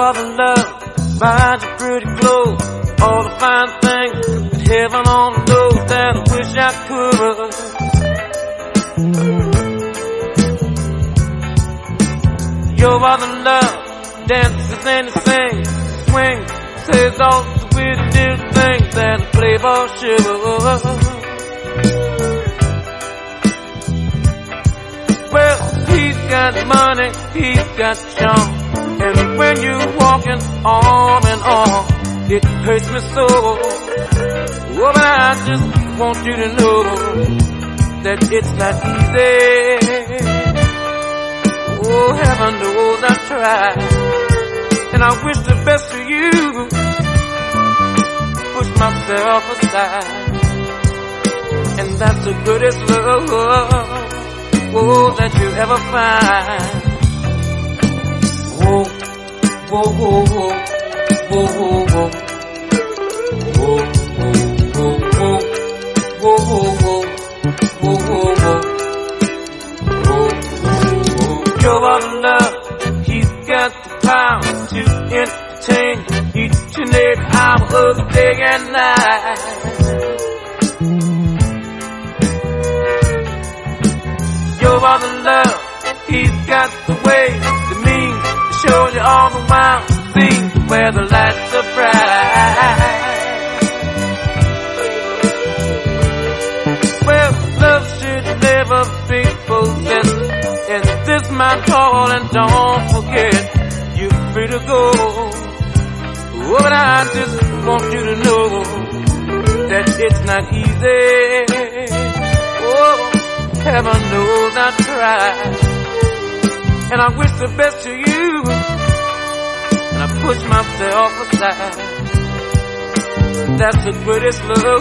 are the love, buy your pretty clothes, all the fine things that heaven only knows that I wish I could. You are the love, dances and you sing, swing, says all the weird little things that play for sure. Well, he's got money, he's got charm, and when you're walking on and on, it hurts me so. Oh, but I just want you to know that it's not easy. Oh, heaven knows I tried, and I wish the best for you. Push myself aside, and that's the greatest love, oh, that you ever find. Whoa, whoa, whoa, whoa, whoa, whoa, whoa, whoa, whoa, whoa, whoa, whoa, whoa, whoa. You are the love, he's got the power to entertain each and every hour of the day and night. You are the love, he's got the way, the means to show you all the wild scenes where the lights are bright. Well, love should never be possessed. And this my call, and don't forget, you're free to go. Oh, but I just want you to know that it's not easy. Oh, heaven knows I tried, and I wish the best to you, and I push myself aside. That's the greatest love,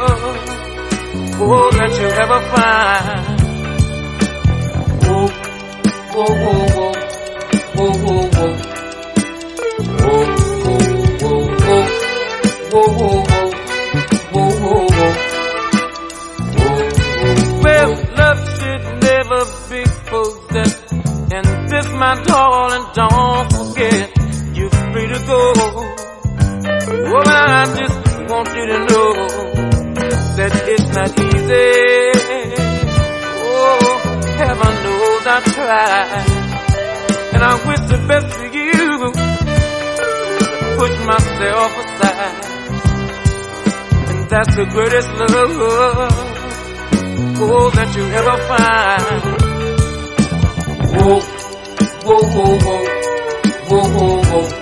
oh, that you ever find. Whoa, whoa, whoa, whoa, whoa, whoa, whoa, whoa, whoa, whoa, whoa, whoa, whoa. Well, love should never be possessed, and this, my darling, don't forget, you're free to go. Oh, I just want you to know that it's not easy. Oh, heaven knows I tried, and I wish the best for you. Push myself aside, and that's the greatest love, oh, that you ever find. Whoa, whoa, whoa, whoa, whoa, whoa, whoa.